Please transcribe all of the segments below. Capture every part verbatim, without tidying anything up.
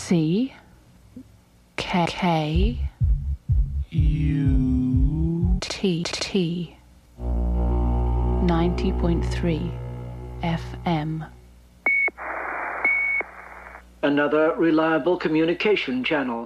C K K U T T ninety point three F M. Another reliable communication channel.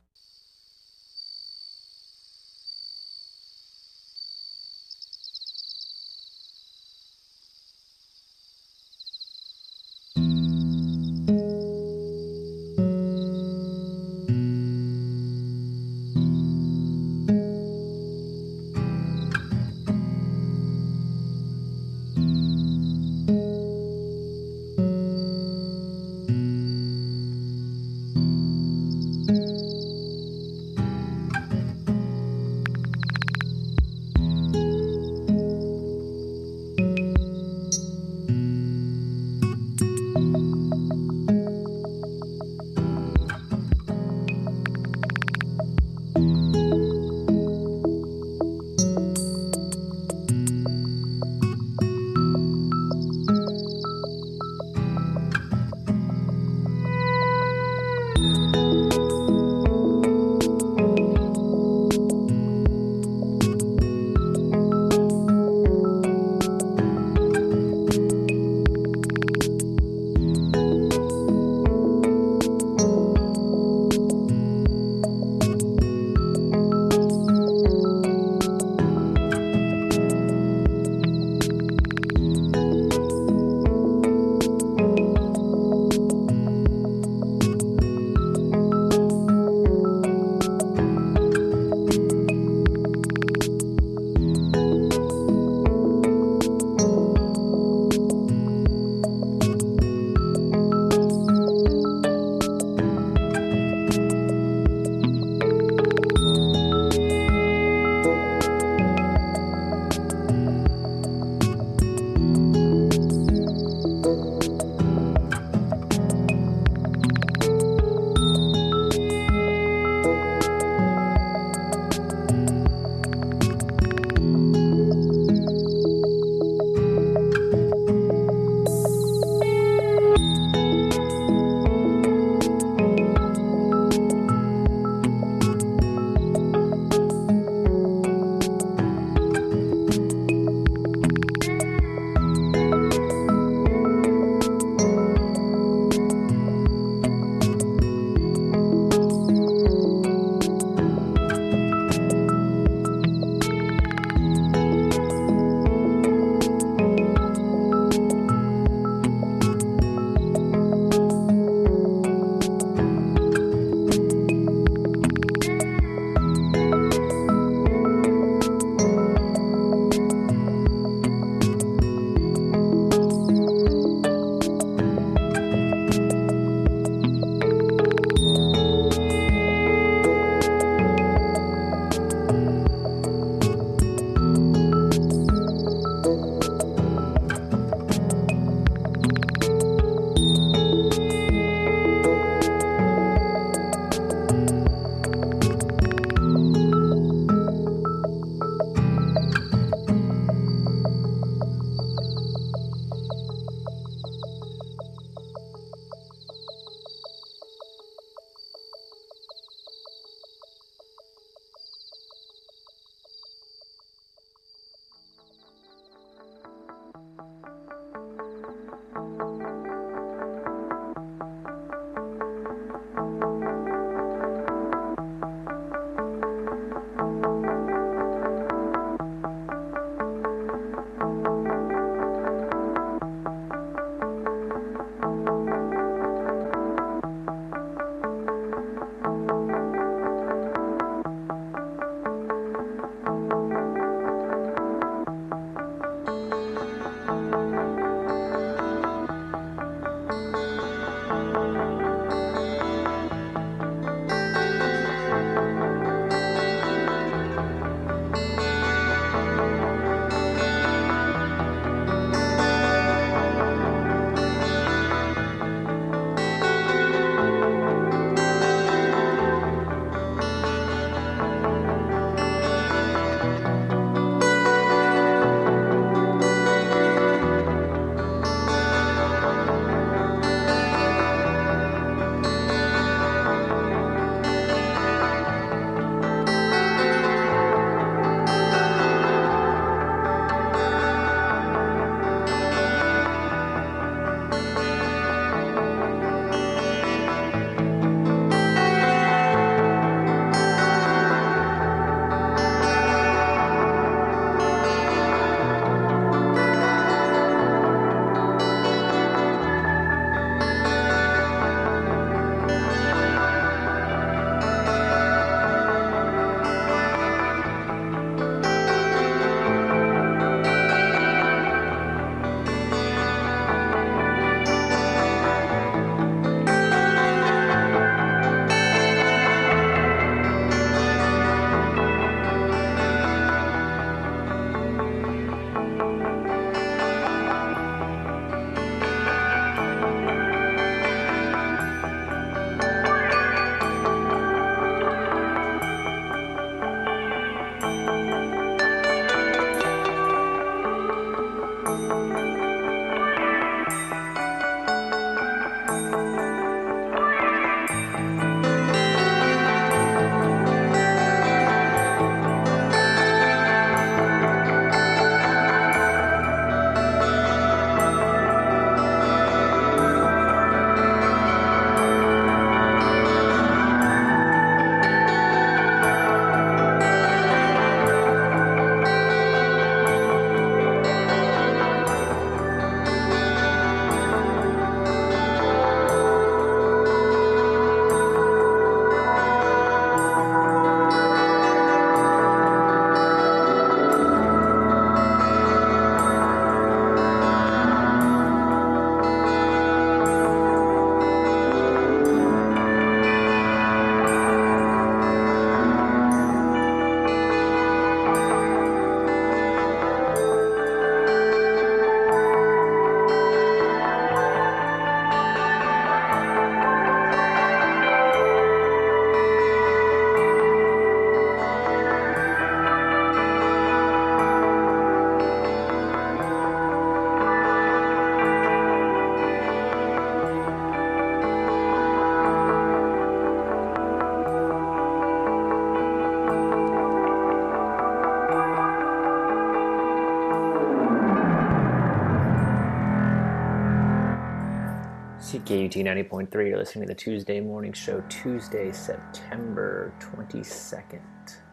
K U T ninety point three. You're listening to the Tuesday Morning Show, Tuesday, September twenty-second.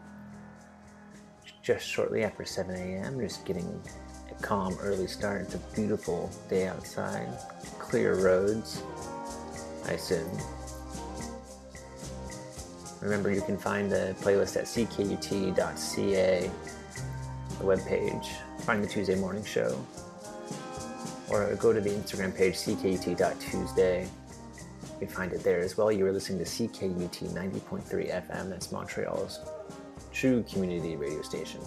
Just shortly after seven a.m., just getting a calm early start. It's a beautiful day outside, clear roads, I assume. Remember, you can find the playlist at c k u t dot c a, the webpage. Find the Tuesday Morning Show. Or go to the Instagram page, c k u t dot tuesday. You can find it there as well. You are listening to C K U T ninety point three F M. That's Montreal's true community radio station.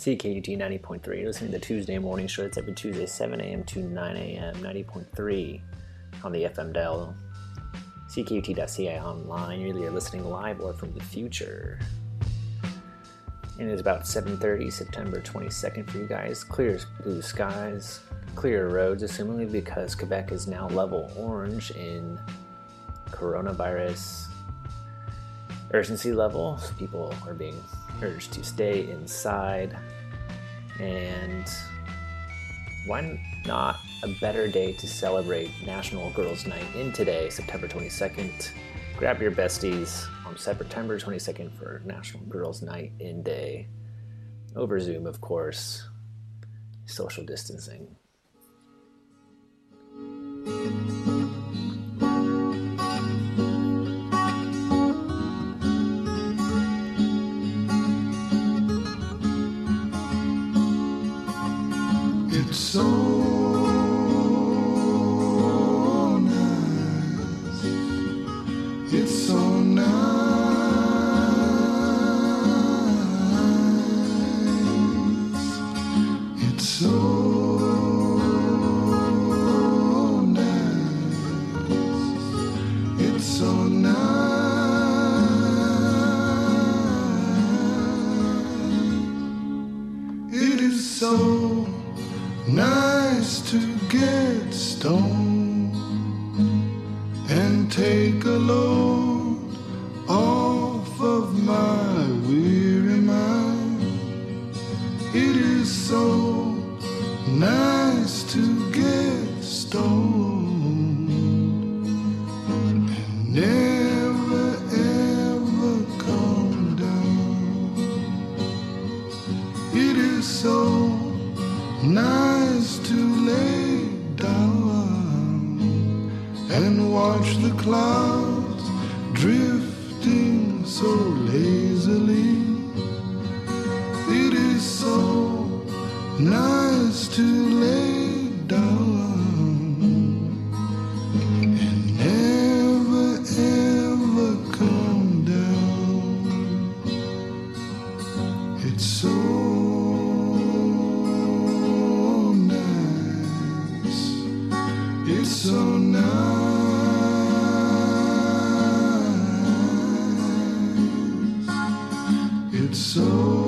C K U T ninety point three. You're listening to the Tuesday Morning Show. It's every Tuesday, seven a.m. to nine a.m., ninety point three on the F M dial. C K U T dot C A online. You're either listening live or from the future. And it's about seven thirty, September twenty-second for you guys. Clear blue skies, clear roads, assumingly because Quebec is now level orange in coronavirus urgency level. So people are being urged to stay inside. And why not a better day to celebrate National Girls' Night in today, September twenty-second. Grab your besties on September twenty-second for National Girls' Night in Day. Over Zoom, of course. Social distancing. It's so It's so nice, it's so nice, it's so nice, it is so nice to get stoned and take a load off of my weary mind. It is so nice to get stoned and never ever come down. It is so nice to lay down and watch the clouds drifting so lazily. It is so nice to lay down and never ever come down. It's so nice, it's so nice. It's so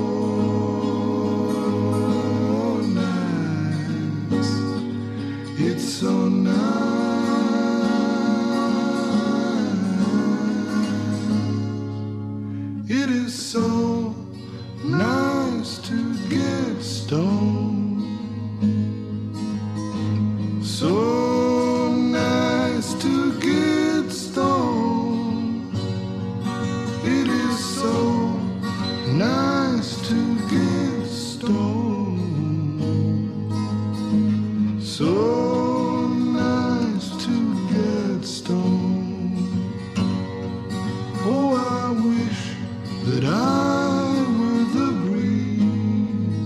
nice, it's so nice. It is so nice to get stoned, so nice to get stoned. It is so nice to get stoned, so nice to get stoned. Oh, I wish that I were the breeze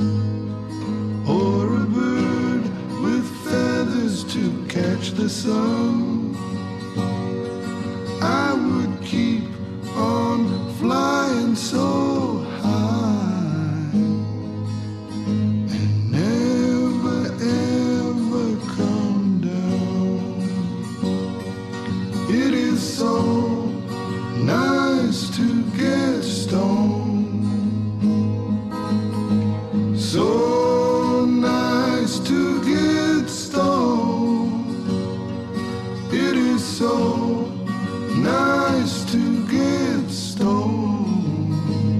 or a bird with feathers to catch the sun. I would keep on flying so high and never ever come down. It is so nice to get stoned, so nice to get stoned. It is so nice to get stoned,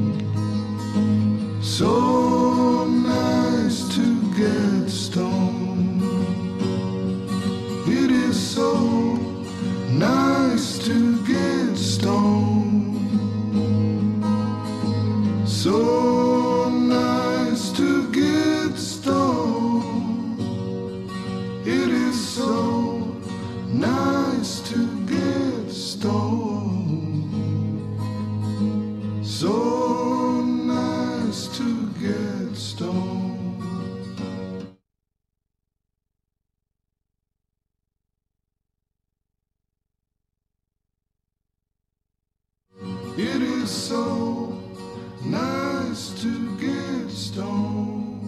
so nice to get stoned. It is so nice to get stoned, so nice to get stoned. It is so nice to get stoned, so nice to get stoned. It is so nice nice to get stoned.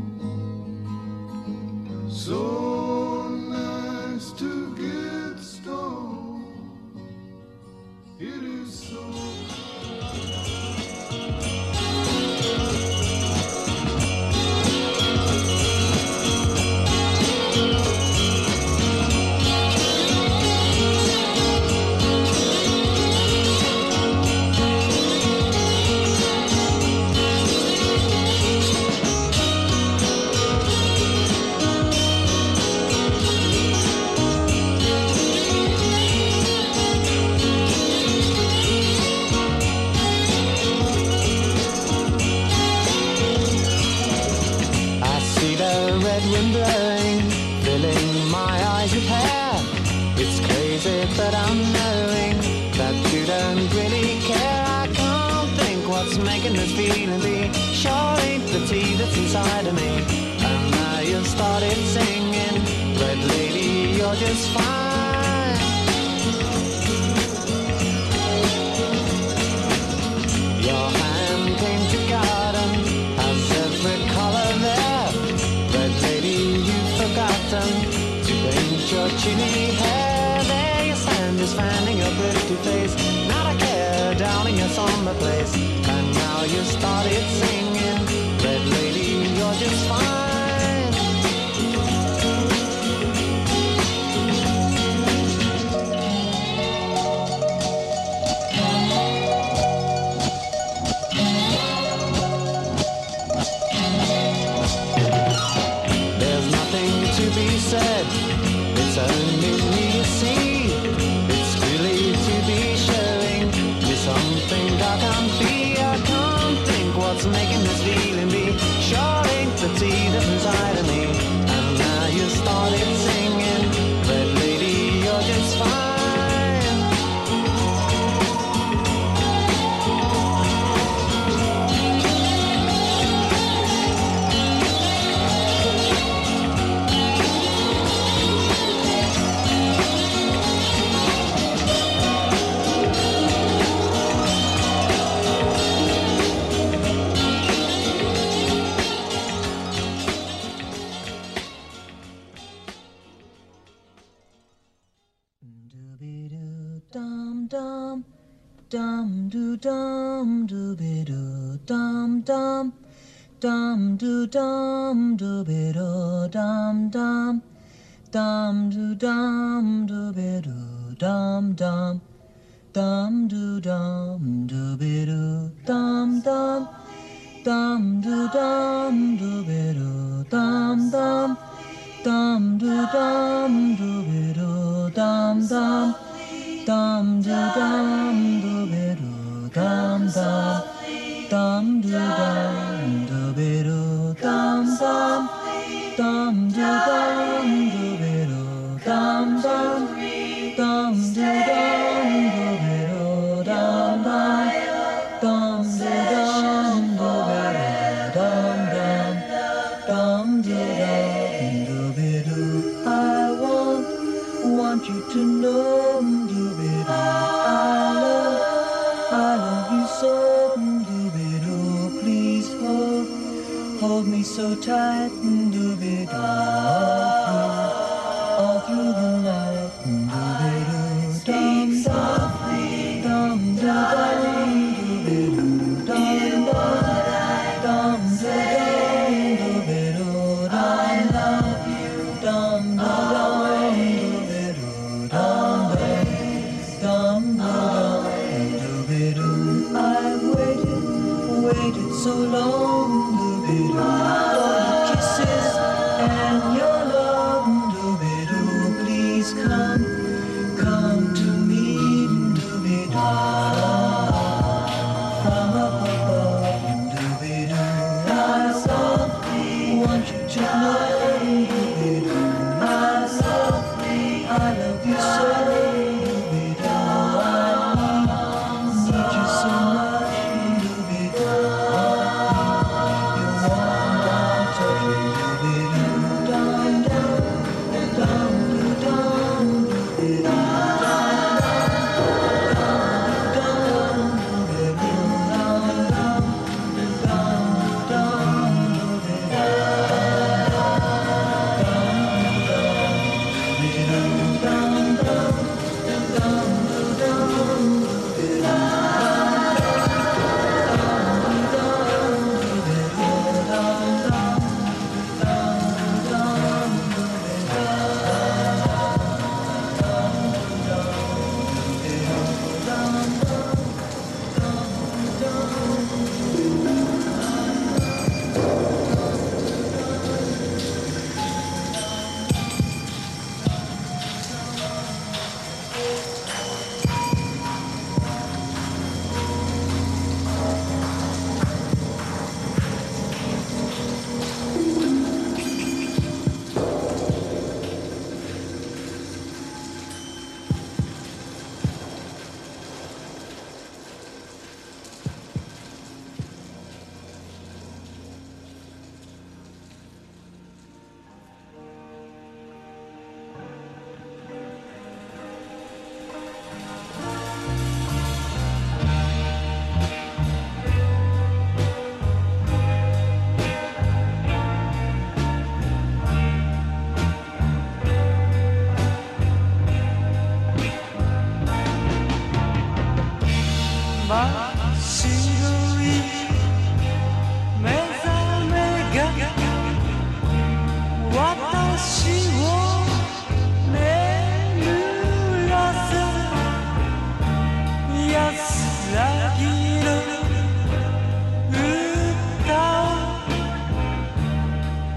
So nice to get stoned. It is so. Wind blowing, filling my eyes with hair. It's crazy, but I'm knowing that you don't really care. I can't think what's making this feeling be. Sure ain't the tea that's inside of me. And now you've started singing, Red Lady, you're just fine. Your hand-painted garden has every color there. Red Lady, you've forgotten to paint your chilly hair. There you stand, just fanning your pretty face. Not a care down in your somber place. And now you started singing, Red Lady, you're just fine. Said, it's only me you see. It's really to be showing me something I can't be. I can't think what's making this feeling be. Sure ain't the tea that's inside of me. And now you started singing, Red Lady, you're just fine. Dum do dum do be do dum dum dum do dum do be do dum dum dum do dum do be do dum dum dum do dum do be do dum dum dum do dum do be do dum dum dum do dum do be do dum dum dum do dum do be do dum dum dum do dum do be do dum dum dum do dum do be do dum dum dum do dum do be do dum dum dum do dum do be do dum dum dum do dum do be do. I want want you to know. I love, I love you so, do-be-do. Please hold, hold me so tight, do-be-do. All through, all through the night, do-be-do. Dum dum, dum dum, do-be-do. Dum dum, dum dum, do-be-do. I love you, dum dum, do-be-do. Dum dum. I've waited, waited so long, do-be-do, for your kisses and your love,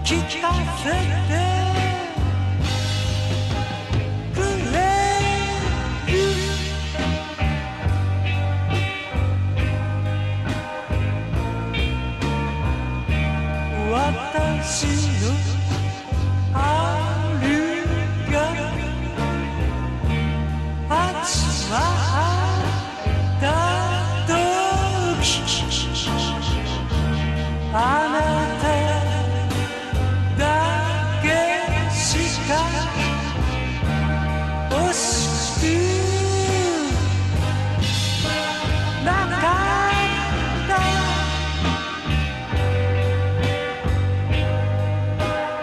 聞かせてくれる私の春が始まった時あなただけしか欲しくなかった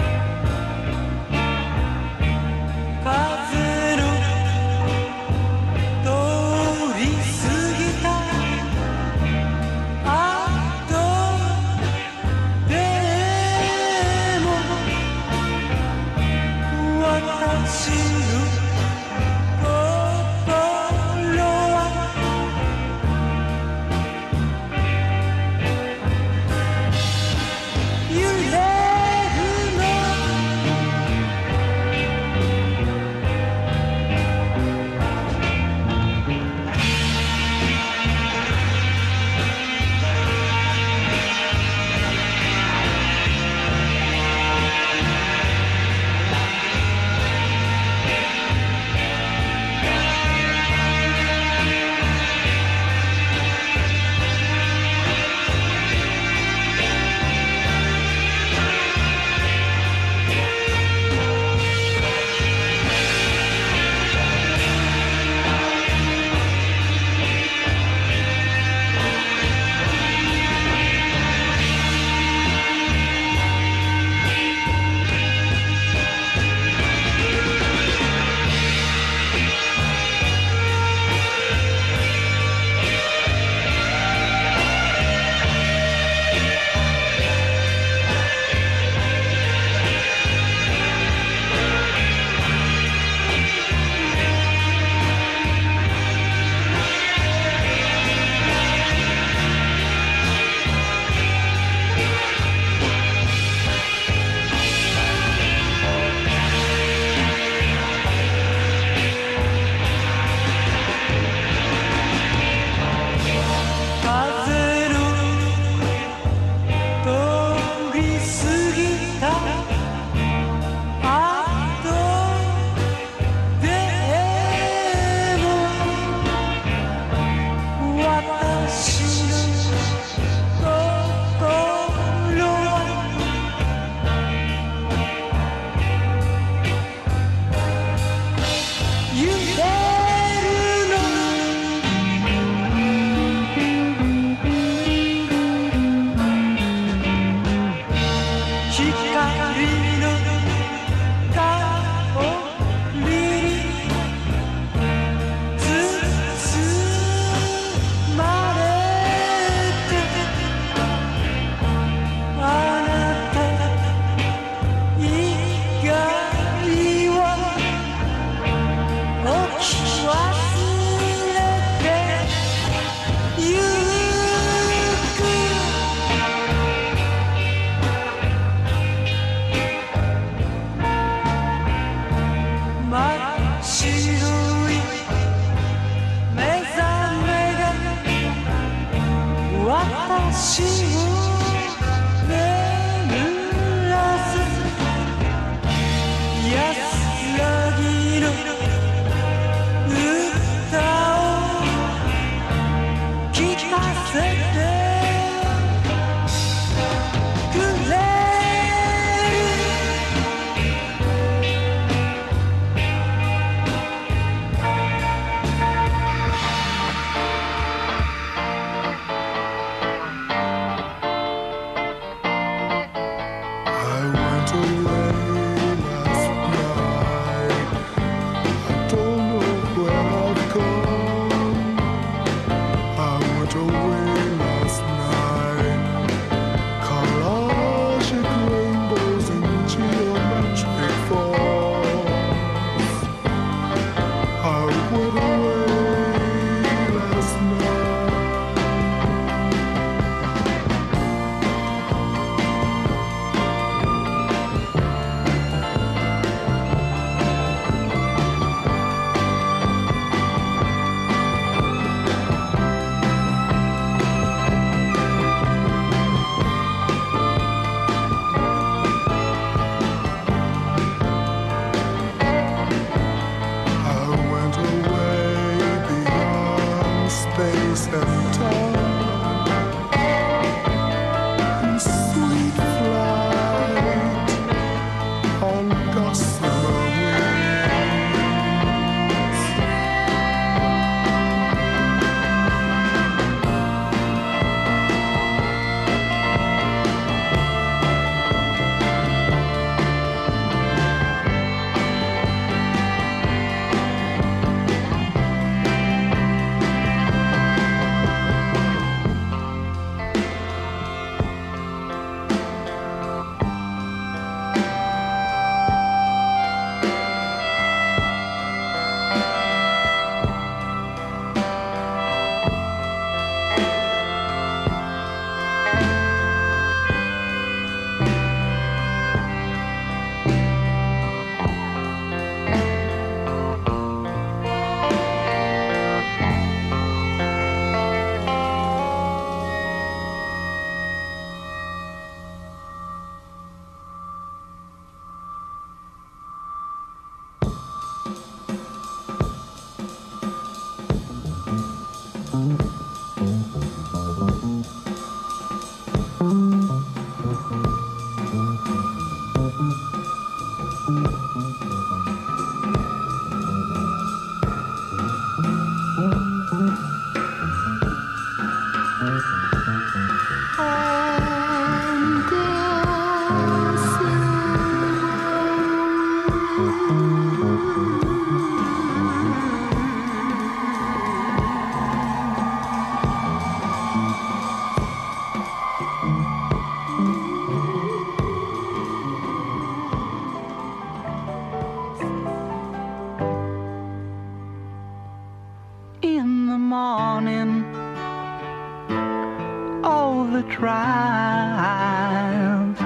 trials.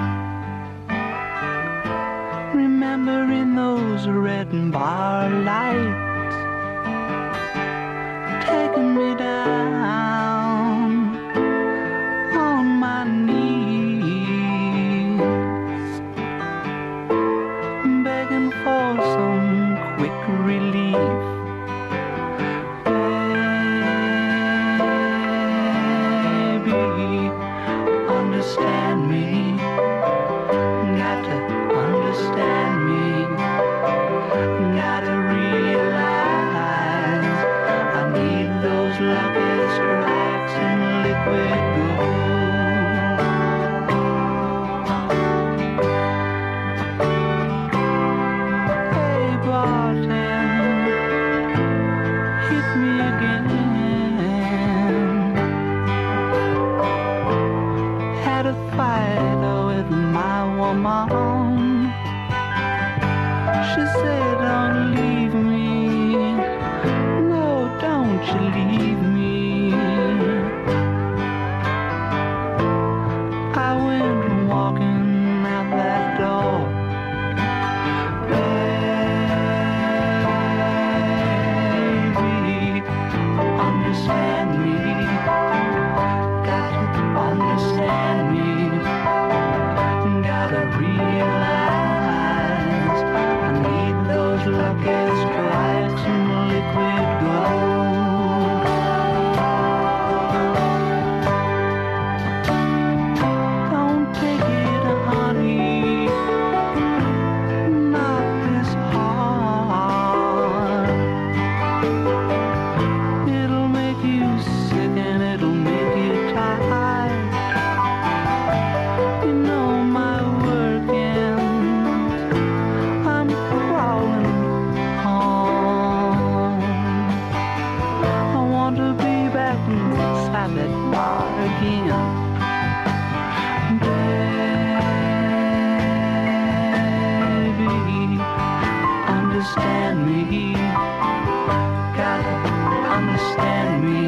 Remembering those red and bar lights, taking me down on my knees, begging for some quick relief. Baby, understand me, got to understand me, gotta realize I need those lucky strikes in liquid gold. Hey bartender, hit me again. Had a fight with my woman. She said, don't leave me, no, don't you leave me. I went walking out that door. Baby, understand me, got to understand me, gotta realize I need those lucky strikes in liquid gold. Don't take it, honey, not this hard. It'll make you sick and it'll make you tired. You know my work ends, I'm crawling home. I want to be back inside that bar again. Baby, understand me, gotta understand me,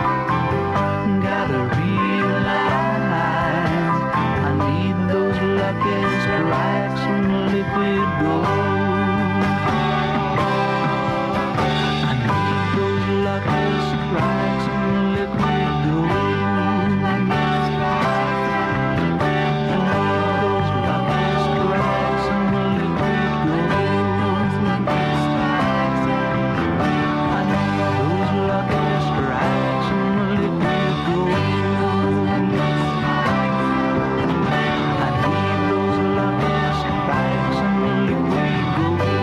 gotta realize I need those lucky strikes in liquid gold. I need those lucky strikes in liquid gold. I need those lucky strikes in liquid gold. I need those lucky strikes in liquid gold. I need those lucky strikes in liquid gold. I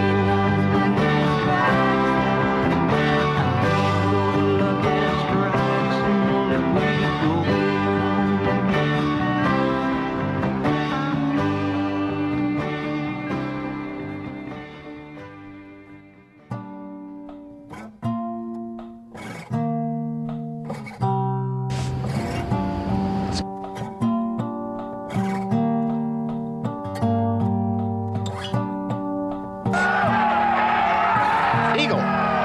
need those lucky strikes in liquid gold. Eagle.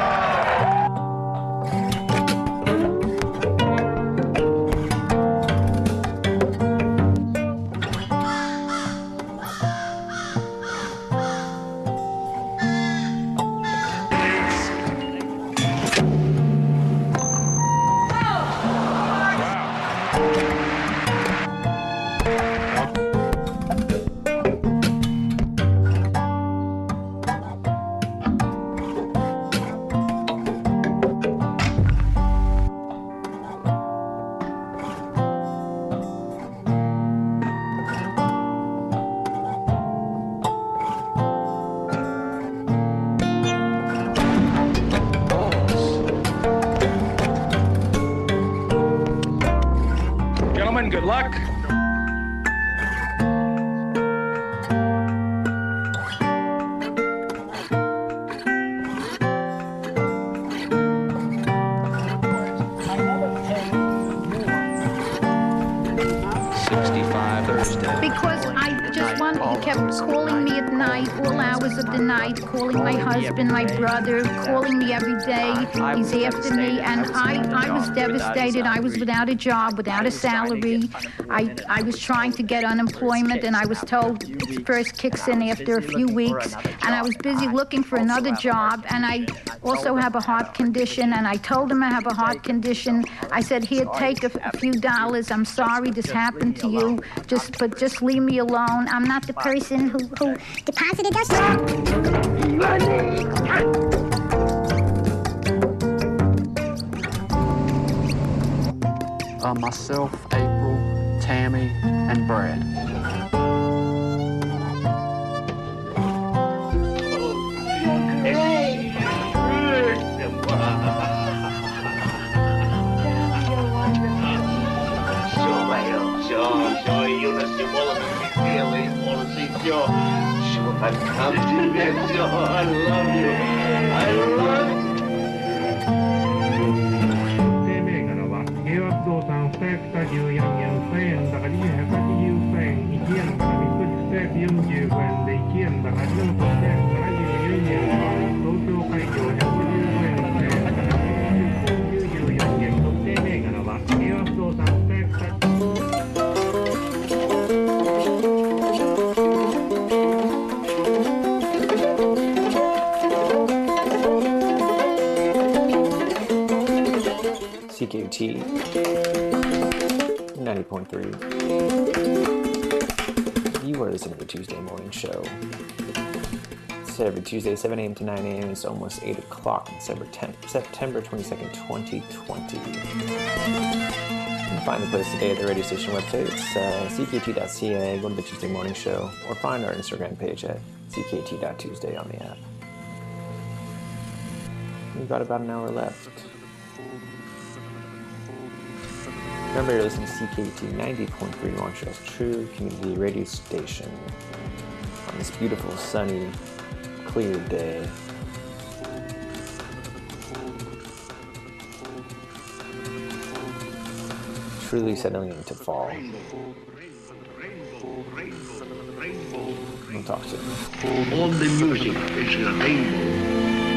Gentlemen, good luck. sixty-five Thursday. Because I just wanted, he kept calling me me at night, all hours of the night, calling my husband, my brother, calling me every day. He's after me, and I, I was devastated. I was without a job, without a salary. I, I was trying to get unemployment, and I was told it first kicks in after a few weeks. And I was busy looking for another job, and I also have a heart condition, and I told him I have a heart condition. I said, here, take a, a few dollars. I'm sorry this happened to you, just but just leave me alone. I'm not the person who, who deposited us. Uh, myself, April, Tammy, and Brad. I've come to get you. I love you. I love you. 定銘柄は平和不動産にせんひゃくじゅうよんえんせんえん高にひゃくはちじゅうせんいちえん高にくじせんよんじゅうごえんでいちえん高じゅうごえんななじゅうよんえんは東京海峡ひゃくじゅうごえんせんきゅうじゅうよんえん特定銘柄は平和不動産にせんひゃく C K U T ninety point three. You are listening to the Tuesday Morning Show. It's every Tuesday, seven a.m. to nine a.m. It's almost eight o'clock on December tenth, September twenty-second, twenty twenty. You can find the place today at the radio station website. It's uh, c k u t dot c a. Go to the Tuesday Morning Show, or find our Instagram page at c k u t dot tuesday on the app. We've got about an hour left. Remember, you're listening to C K U T ninety point three, Montreal's true community radio station on this beautiful, sunny, clear day. Truly settling into fall. We'll talk soon. All the music is a rainbow.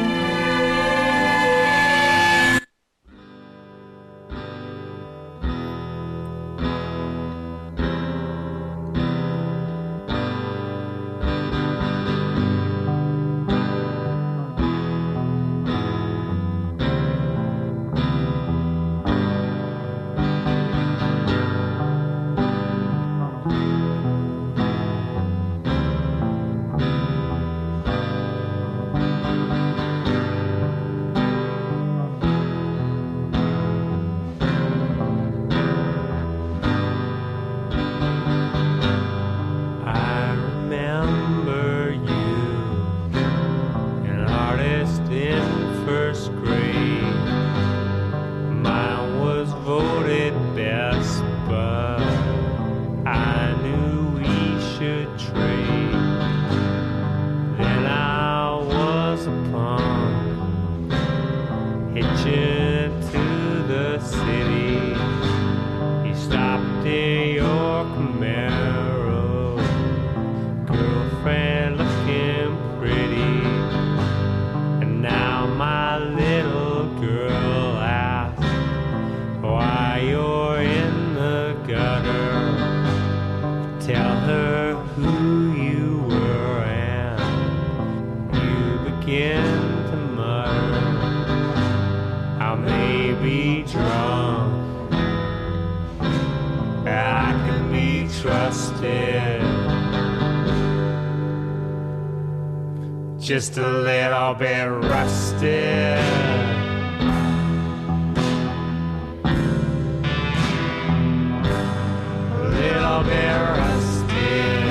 Just a little bit rusted. A little bit rusted.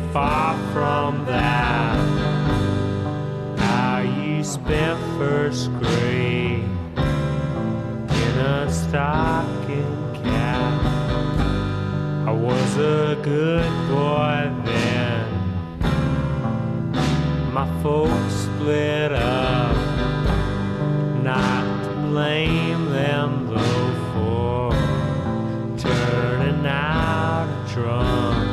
far from that. How you spent first grade in a stocking cap. I was a good boy then. My folks split up. Not to blame them though for turning out a drunk.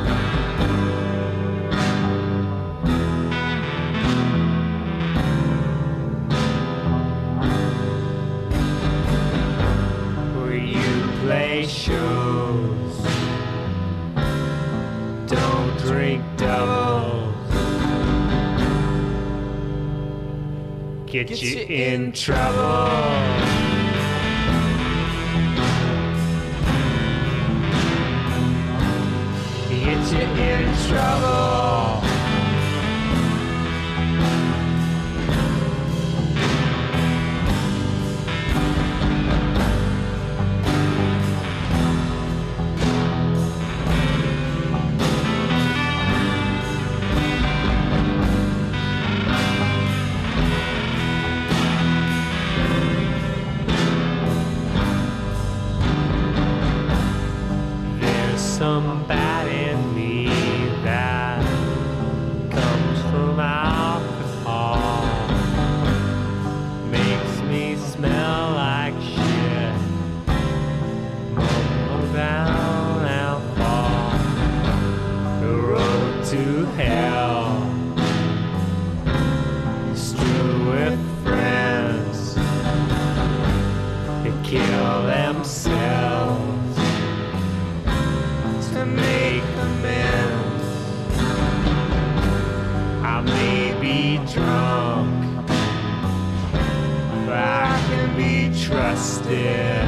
Where you play shows, don't drink doubles, get, get you in, in trouble. Get you in trouble. Some bad in me that comes from alcohol, makes me smell like shit, mumble down and fall the road to hell, strewn with friends that kill themselves to make amends. I may be drunk, but I can be trusted.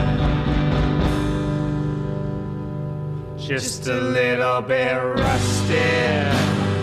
Just a little bit rusted.